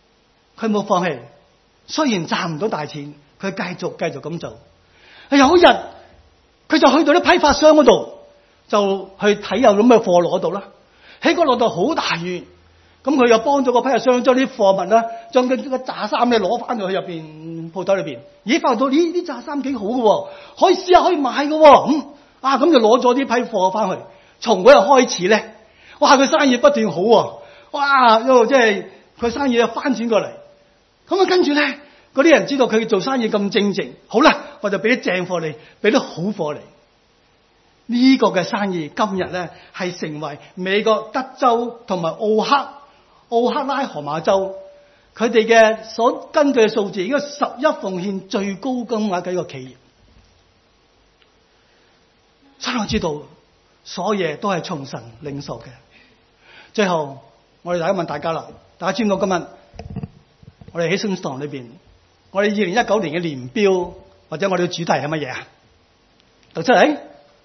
雖然賺唔到大錢，佢繼續咁做。有一日，佢就去到啲批發商嗰度，就去睇有咁嘅貨攞到啦。喺嗰度好大雨，咁佢又幫咗個批發商將啲貨物咧，將個炸衫咧攞翻到去入邊鋪頭裏邊。咦，發覺到呢炸衫幾好嘅，可以試下可以買嘅。咁就攞咗啲批貨翻去。從嗰日開始咧，哇！佢生意不斷好喎，哇！一路即係佢生意又翻轉過嚟。咁跟住咧，嗰啲人知道佢做生意咁正直，好啦，我就俾啲正貨你，俾啲好貨你。呢個嘅生意今日咧係成為美國德州同埋奧克拉荷馬州佢哋嘅所根據嘅數字，應該11奉獻最高金額嘅一個企業。所以我知道。所有嘢都係從神領受嘅。最後，我哋大家問大家啦，大家知唔知道今日我哋喺聖堂裏邊，我哋2019年嘅年標或者我哋嘅主題係乜嘢啊？讀出嚟，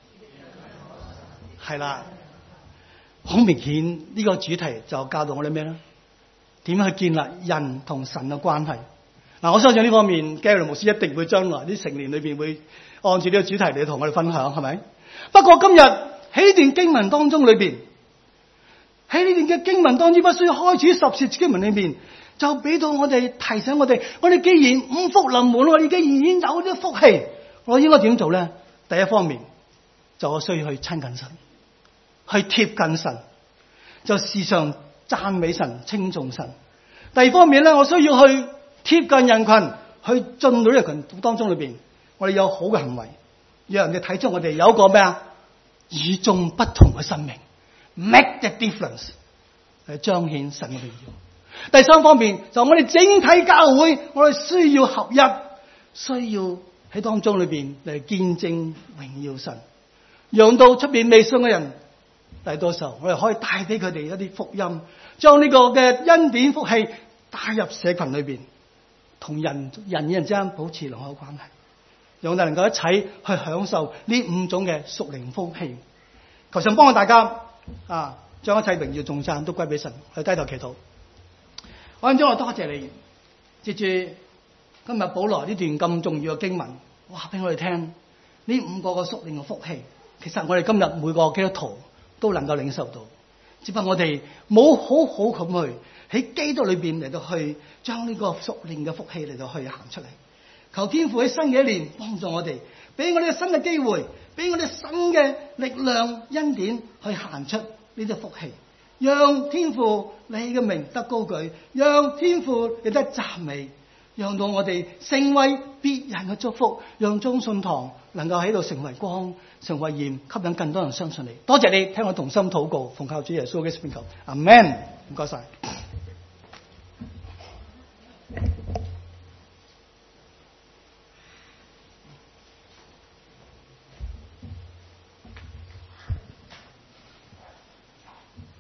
係啦，好明顯呢個主題就教導我哋咩咧？點樣去建立人同神嘅關係？我相信呢方面，Gary牧師一定會將來啲成年裏邊會按住呢個主題嚟同我哋分享，係咪？不過今日。喺呢段經文當中裏邊，喺呢段嘅經文當中，不需要開始10節經文裏邊，就俾到我哋提醒我哋，我哋既然五福臨門，我哋既然已經有啲福氣，我應該點做咧？第一方面就我需要去親近神，去貼近神，就時常讚美神、稱頌神。第二方面咧，我需要去貼近人群，去進到人群當中裏邊，我哋有好嘅行為，讓人哋睇出我哋有一個咩啊？與眾不同嘅生命 ，make the difference， 嚟彰顯神嘅榮耀。第三方面就我哋整體教會，我哋需要合一，需要喺當中裏邊嚟見證榮耀神，讓到出邊未信嘅人嚟到時候，我哋可以帶俾佢哋一啲福音，將呢個嘅恩典福氣帶入社群裏邊，同人與人之間保持良好關係。讓我哋能夠一齊去享受呢5種嘅屬靈福氣。求神幫助大家將一切榮耀頌讚都歸俾神。去低頭祈禱。我多謝你，接住今日保羅呢段咁重要嘅經文，話俾我哋聽呢5個嘅屬靈嘅福氣。其實我哋今日每個基督徒都能夠領受到，只不過我哋冇好好咁去喺基督裏邊嚟到去將呢個屬靈嘅福氣嚟到去行出嚟。求天父喺新嘅一年幫助我哋，俾我哋新嘅機會，俾我哋新嘅力量恩典去行出呢啲福氣，讓天父你嘅名得高舉，讓天父你得讚美， 讓到我哋成為別人嘅祝福，讓中信堂能夠喺度成為光、成為鹽，吸引更多人相信你。多謝你聽我同心禱告，奉靠主耶穌嘅聖名求，阿們。唔該晒。